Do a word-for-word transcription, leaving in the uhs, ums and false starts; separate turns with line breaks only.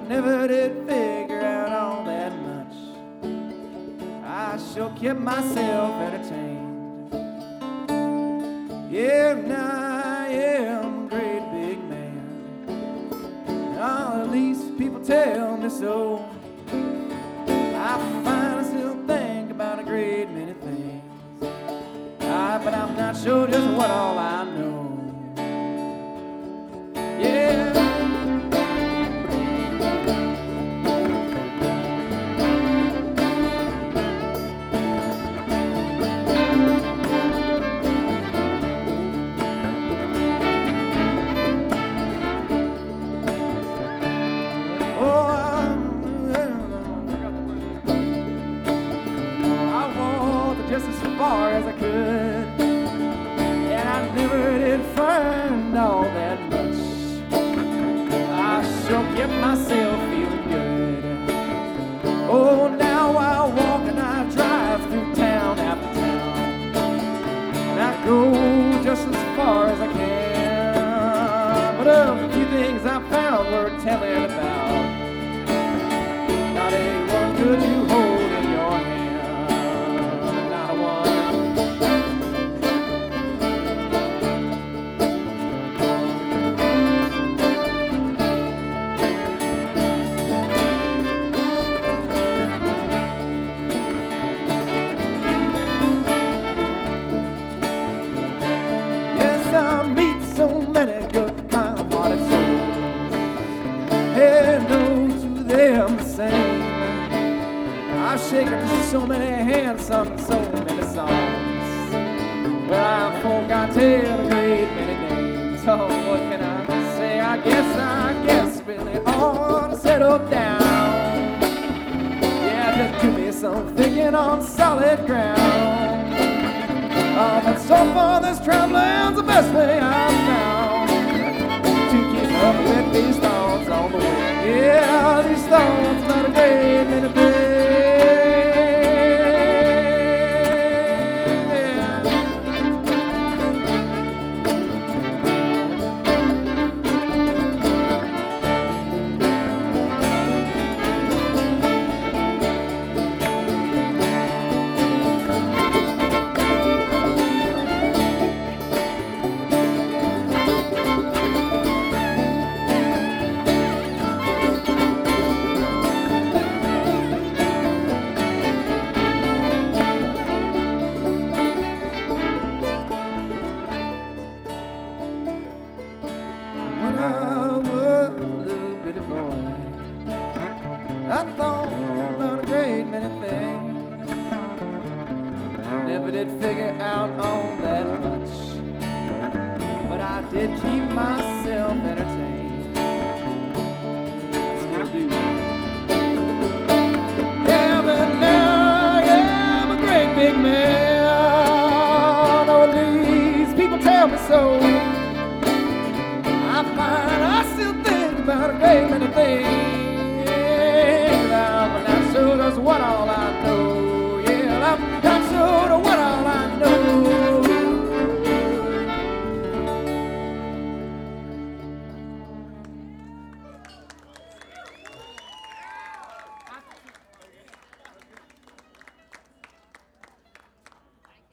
never did figure out all that much. I sure kept myself entertained. Yeah, now I am a great big man. Oh, at least people tell me so. I find I still think about a great many things, ah, but I'm not sure just what all I know. Yeah. Just as far as I could, and I never did find all that much. I sure kept myself feeling good. Oh, now I walk and I drive through town after town, and I go just as far as I can. But of a few things I found worth telling about, not a one could you hold in your hand. I've shaken so many hands, sung so many songs. Well, I forgot to tell a great many names. Oh, what can I say? I guess, I guess, really ought to settle down. Yeah, just do me some thinking on solid ground. Oh, but so far this traveling's the best way I've found to keep up with these thoughts on the way. Yeah, these thoughts about a great many things. I thought about a great many things, never did figure out all that much, but I did keep myself entertained. Still do. Yeah, but now I am a great big man. Oh, at least people tell me so. I find I still think about a great many things, but not sure that's what all I